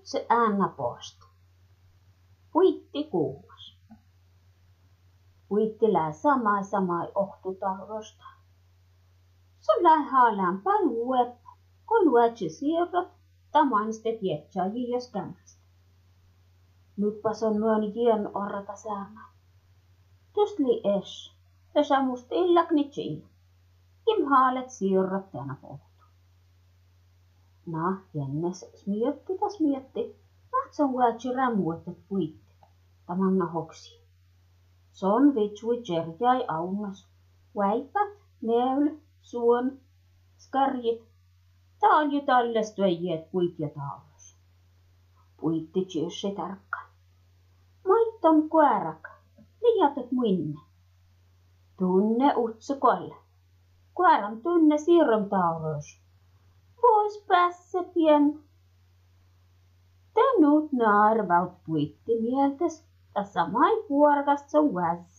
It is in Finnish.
se äänä posta. Puitti kuumas. Puitti lää samai ohtutaurosta. Se lää haalään paluep, kun luetsi siirrot, tamanste tietsäji jos kämmästä. Nytpäs on myön jien orrata säämä. Tustli es, ja samusti illakni chiin. Kim haalet siirrot tänä pohtu. Jennes smietti, vahtson luetsi rämuetet puitti, tamanna hoksi. Son vitsui jerjai aunas, väipät, neul, suon, skarjit, taalju tallest väijet puit ja taulus. Puitti tjössi tarkka. Maitton kuärak, liiatet muinne. Tunne utsu kolle. Kuäran tunne siirron taulus. Vois päässä pien. Tänut naarvaut puitti mieltes, ja samai puorkast son väs.